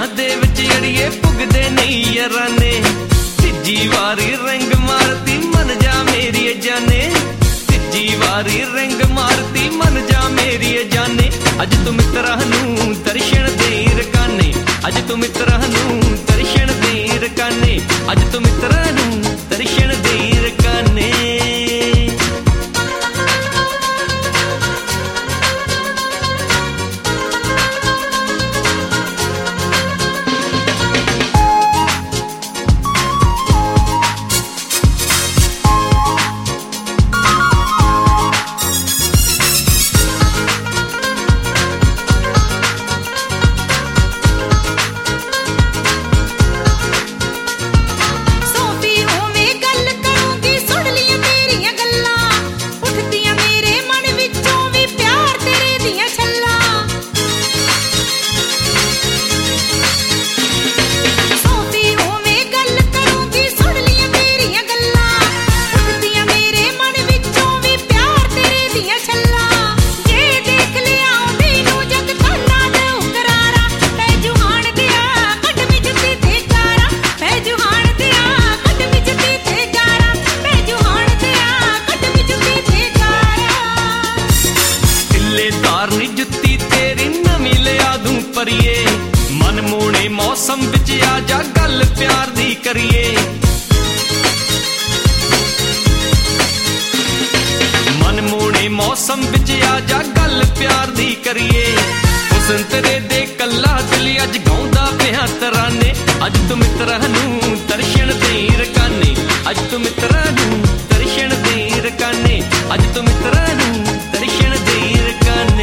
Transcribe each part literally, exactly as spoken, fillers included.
दे विच अड़िए पुगदे नहीं याराने। तिजी वारी रंग मारती मन जा मेरी जाने, तिजी वारी रंग मारती मन जा मेरी जाने। अज तू मित्रा नूं दर्शन दे रकाने, अज तू मित्रा नूं दर्शन दे रकाने, अज तू मित्रा नूं दर्शन दे रकाने। जुत्ती तेरी नवी लिया दूं परिए, मन मोड़े मौसम विच आजा गल प्यार दी करिए। मन मोड़े मौसम विच आजा गल प्यार दी करिए। हुसन तेरे दे कल्ला दिल अज गाउंदा पिया तराने, अज तू मित्रा नूं दर्शन दे रकाने, अज तू मित्रा नूं दर्शन दे रकाने, अज तू मित्रा नूं दर्शन दे रकाने।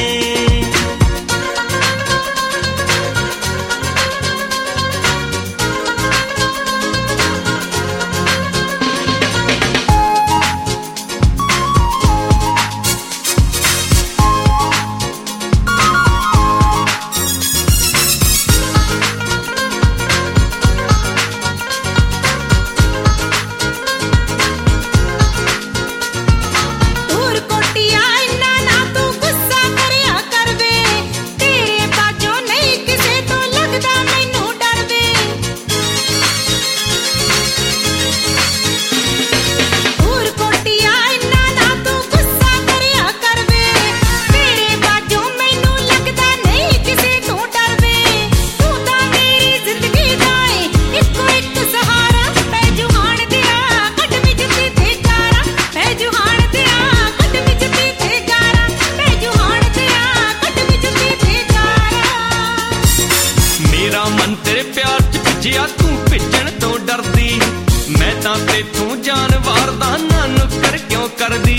मन तेरे प्यार च भिजिया तू भिजण तो डरदी, मैं तां तेथों जान वारदा ना नुकर क्यों करदी।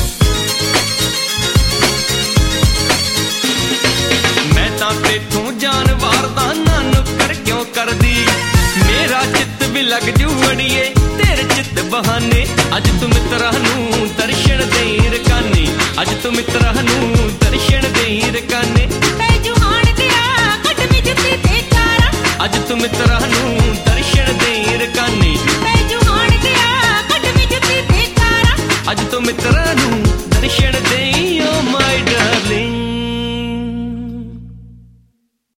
मैं तां तेथों जान वारदा ना नुकर क्यों करदी। मेरा चित्त भी लग जू अड़िए तेरे चित्त बहाने, अज तू मित्रा नूं दर्शन दे रकाने, अज तू मित्रा नूं दर्शन दे रकाने। अज तू मित्रा नूं दर्शन दे रकाने, अज तू मित्रा